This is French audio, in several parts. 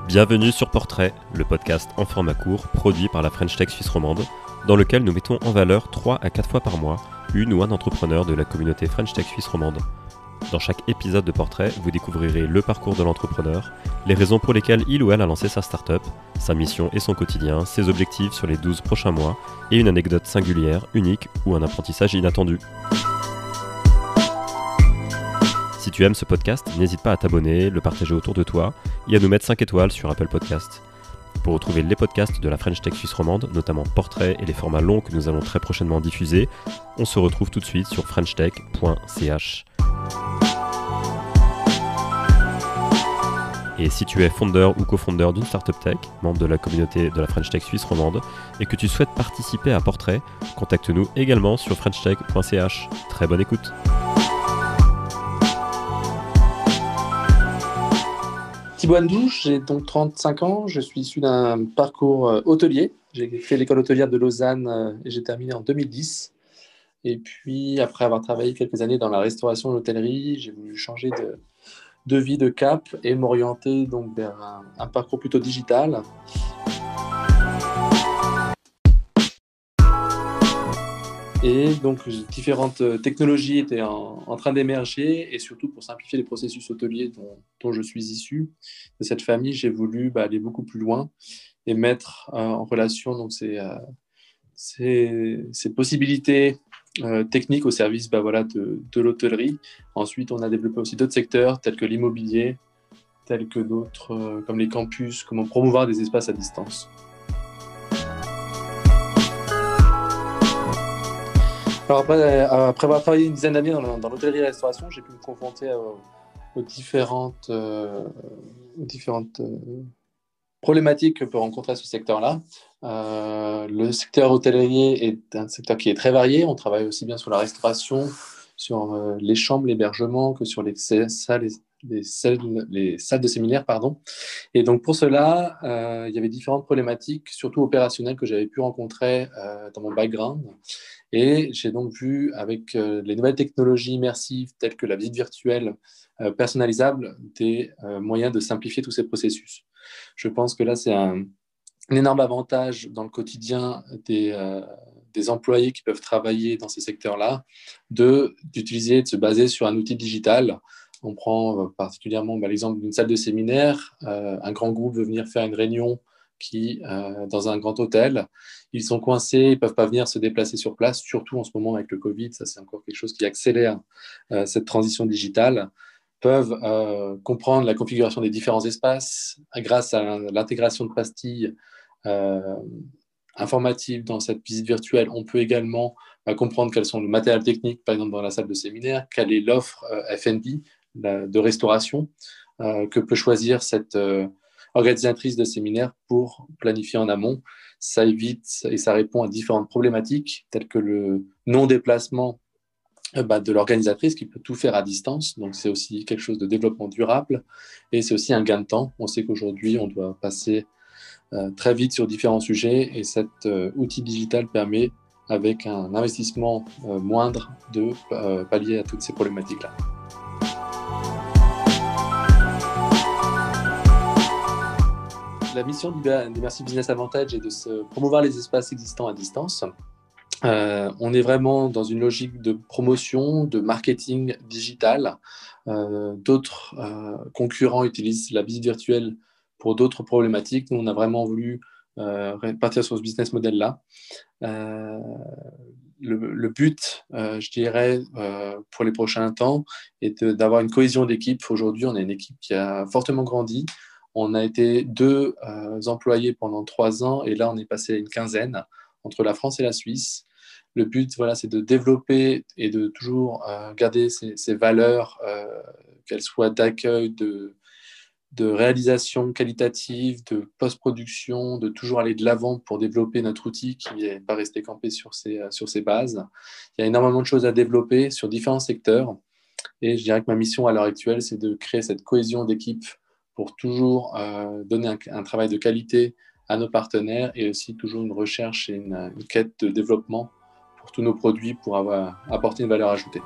Bienvenue sur Portrait, le podcast en format court produit par la French Tech Suisse romande, dans lequel nous mettons en valeur 3 à 4 fois par mois une ou un entrepreneur de la communauté French Tech Suisse romande. Dans chaque épisode de Portrait, vous découvrirez le parcours de l'entrepreneur, les raisons pour lesquelles il ou elle a lancé sa start-up, sa mission et son quotidien, ses objectifs sur les 12 prochains mois et une anecdote singulière, unique ou un apprentissage inattendu. Si tu aimes ce podcast, n'hésite pas à t'abonner, le partager autour de toi et à nous mettre 5 étoiles sur Apple Podcasts. Pour retrouver les podcasts de la French Tech Suisse romande, notamment Portrait et les formats longs que nous allons très prochainement diffuser, on se retrouve tout de suite sur frenchtech.ch. Et si tu es fondeur ou cofondeur d'une startup tech, membre de la communauté de la French Tech Suisse romande, et que tu souhaites participer à Portrait, contacte-nous également sur frenchtech.ch. Très bonne écoute. Thibaut Andouche, j'ai donc 35 ans, je suis issu d'un parcours hôtelier. J'ai fait l'école hôtelière de Lausanne et j'ai terminé en 2010. Et puis, après avoir travaillé quelques années dans la restauration et l'hôtellerie, j'ai voulu changer de vie, de cap et m'orienter donc vers un parcours plutôt digital. Et donc, différentes technologies étaient en train d'émerger et surtout pour simplifier les processus hôteliers dont je suis issu de cette famille, j'ai voulu aller beaucoup plus loin et mettre en relation donc, ces possibilités techniques au service de l'hôtellerie. Ensuite, on a développé aussi d'autres secteurs tels que l'immobilier, tels que d'autres comme les campus, comment promouvoir des espaces à distance. Alors après avoir travaillé une dizaine d'années dans l'hôtellerie et la restauration, j'ai pu me confronter aux différentes problématiques que peut rencontrer ce secteur-là. Le secteur hôtelier est un secteur qui est très varié. On travaille aussi bien sur la restauration, sur les chambres, l'hébergement, que sur les salles de séminaire. Et donc pour cela, il y avait différentes problématiques, surtout opérationnelles, que j'avais pu rencontrer dans mon background. Et j'ai donc vu avec les nouvelles technologies immersives telles que la visite virtuelle personnalisable des moyens de simplifier tous ces processus. Je pense que là, c'est un énorme avantage dans le quotidien des employés qui peuvent travailler dans ces secteurs-là, d'utiliser, de se baser sur un outil digital. On prend particulièrement l'exemple d'une salle de séminaire. Un grand groupe veut venir faire une réunion dans un grand hôtel. Ils sont coincés, ils ne peuvent pas venir se déplacer sur place, surtout en ce moment avec le Covid. Ça, c'est encore quelque chose qui accélère cette transition digitale. Peuvent comprendre la configuration des différents espaces grâce à l'intégration de pastilles informatives dans cette visite virtuelle. On peut également comprendre quels sont le matériel technique, par exemple dans la salle de séminaire, quelle est l'offre F&B de restauration que peut choisir cette organisatrice de séminaire pour planifier en amont. Ça évite et ça répond à différentes problématiques telles que le non-déplacement de l'organisatrice qui peut tout faire à distance. Donc, c'est aussi quelque chose de développement durable et c'est aussi un gain de temps. On sait qu'aujourd'hui, on doit passer très vite sur différents sujets et cet outil digital permet, avec un investissement moindre, de pallier à toutes ces problématiques-là. La mission d'Immersive Business Advantage est de se promouvoir les espaces existants à distance. On est vraiment dans une logique de promotion, de marketing digital. D'autres concurrents utilisent la visite virtuelle pour d'autres problématiques. Nous, on a vraiment voulu partir sur ce business model-là. Le but, je dirais, pour les prochains temps, est d'avoir une cohésion d'équipe. Aujourd'hui, on a une équipe qui a fortement grandi. On a été 2 employés pendant 3 ans et là, on est passé à une quinzaine entre la France et la Suisse. Le but, c'est de développer et de toujours garder ces valeurs, qu'elles soient d'accueil, de réalisation qualitative, de post-production, de toujours aller de l'avant pour développer notre outil qui n'est pas resté campé sur ses bases. Il y a énormément de choses à développer sur différents secteurs et je dirais que ma mission à l'heure actuelle, c'est de créer cette cohésion d'équipe pour toujours donner un travail de qualité à nos partenaires et aussi toujours une recherche et une quête de développement pour tous nos produits pour apporter une valeur ajoutée.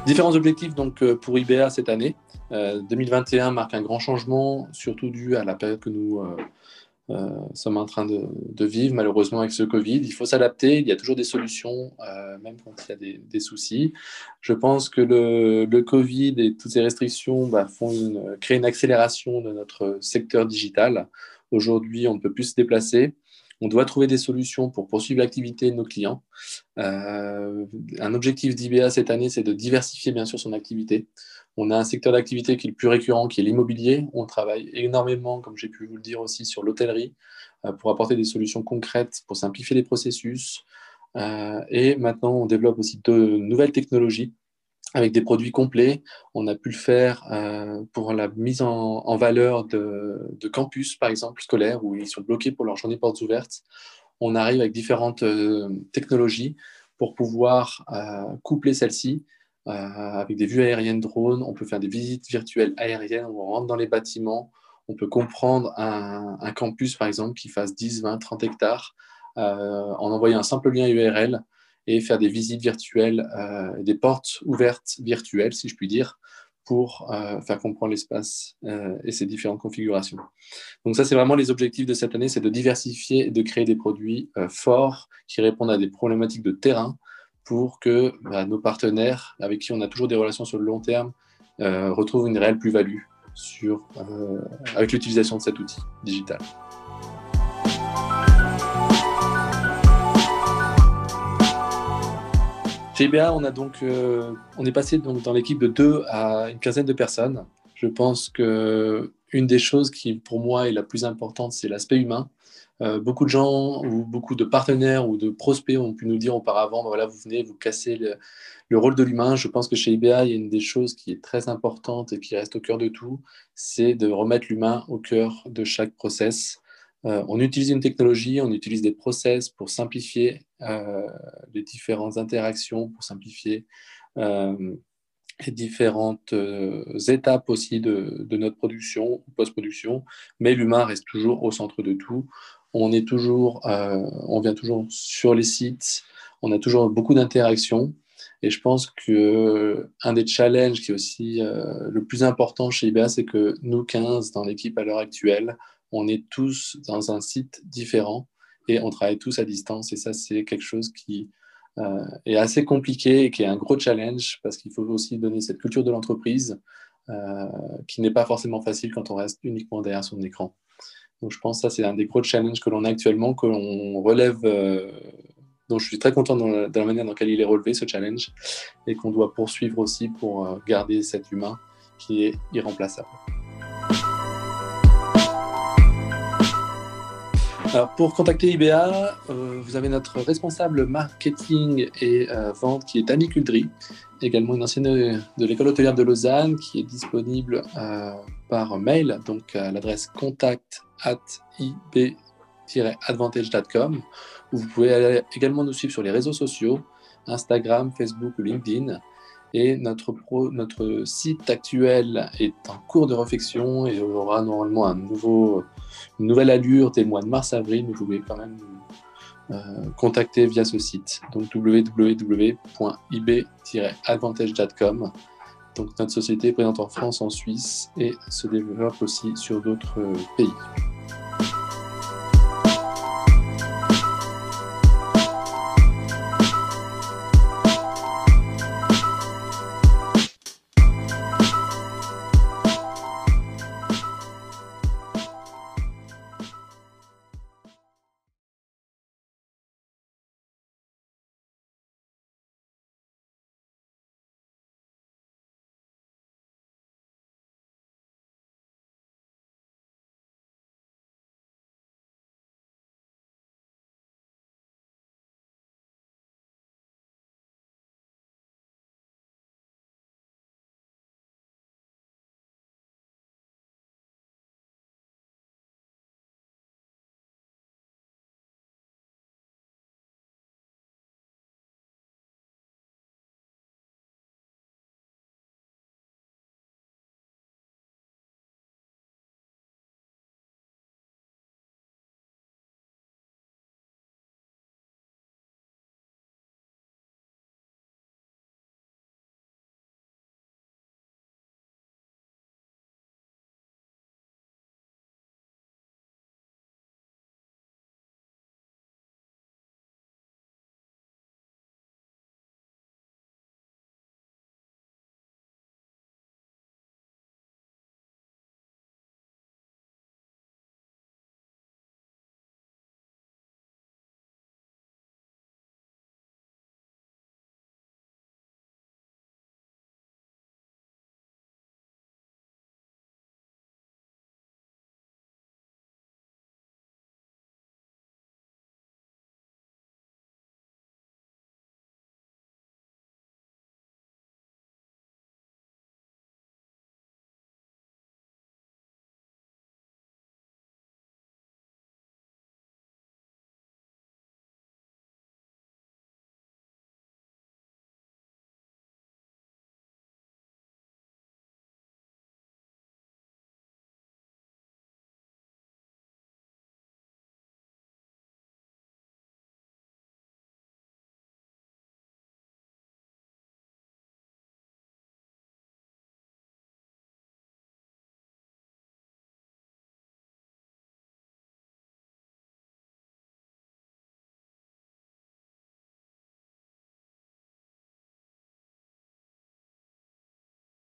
Différents objectifs donc, pour IBA cette année. 2021 marque un grand changement, surtout dû à la période que nous sommes en train de vivre, malheureusement, avec ce Covid. Il faut s'adapter, il y a toujours des solutions, même quand il y a des soucis. Je pense que le Covid et toutes ces restrictions créent une accélération de notre secteur digital. Aujourd'hui, on ne peut plus se déplacer. On doit trouver des solutions pour poursuivre l'activité de nos clients. Un objectif d'IBA cette année, c'est de diversifier bien sûr son activité. On a un secteur d'activité qui est le plus récurrent, qui est l'immobilier. On travaille énormément, comme j'ai pu vous le dire aussi, sur l'hôtellerie pour apporter des solutions concrètes, pour simplifier les processus. Et maintenant, on développe aussi de nouvelles technologies avec des produits complets. On a pu le faire pour la mise en valeur de campus, par exemple, scolaires, où ils sont bloqués pour leur journée portes ouvertes. On arrive avec différentes technologies pour pouvoir coupler celles-ci avec des vues aériennes drones. On peut faire des visites virtuelles aériennes, on rentre dans les bâtiments, on peut comprendre un campus, par exemple, qui fasse 10, 20, 30 hectares en envoyant un simple lien URL et faire des visites virtuelles, des portes ouvertes virtuelles, si je puis dire, pour faire comprendre l'espace et ses différentes configurations. Donc ça, c'est vraiment les objectifs de cette année, c'est de diversifier et de créer des produits forts qui répondent à des problématiques de terrain pour que nos partenaires, avec qui on a toujours des relations sur le long terme, retrouvent une réelle plus-value avec l'utilisation de cet outil digital. Chez IBA, on est passé donc dans l'équipe de 2 à une quinzaine de personnes. Je pense qu'une des choses qui, pour moi, est la plus importante, c'est l'aspect humain. Beaucoup de gens ou beaucoup de partenaires ou de prospects ont pu nous dire auparavant, voilà, vous venez, vous cassez le rôle de l'humain. Je pense que chez IBA, il y a une des choses qui est très importante et qui reste au cœur de tout, c'est de remettre l'humain au cœur de chaque process. On utilise une technologie, on utilise des process pour simplifier les différentes interactions, pour simplifier les différentes étapes aussi de notre production ou post-production, mais l'humain reste toujours au centre de tout. On vient toujours sur les sites, on a toujours beaucoup d'interactions, et je pense qu'un des challenges qui est aussi le plus important chez IBA, c'est que nous 15 dans l'équipe à l'heure actuelle, on est tous dans un site différent et on travaille tous à distance, et ça c'est quelque chose qui est assez compliqué et qui est un gros challenge parce qu'il faut aussi donner cette culture de l'entreprise qui n'est pas forcément facile quand on reste uniquement derrière son écran. Donc je pense que ça c'est un des gros challenges que l'on a actuellement, que l'on relève, dont je suis très content de la manière dans laquelle il est relevé ce challenge et qu'on doit poursuivre aussi pour garder cet humain qui est irremplaçable. Alors, pour contacter IBA, vous avez notre responsable marketing et vente qui est Annie Culdry, également une ancienne de l'école hôtelière de Lausanne qui est disponible par mail, donc à l'adresse contact@ib-advantage.com, où vous pouvez également nous suivre sur les réseaux sociaux, Instagram, Facebook ou LinkedIn. Et notre site actuel est en cours de réflexion et aura normalement une nouvelle allure dès le mois de mars-avril. Vous pouvez quand même nous contacter via ce site, donc www.ib-advantage.com. Donc notre société est présente en France, en Suisse et se développe aussi sur d'autres pays.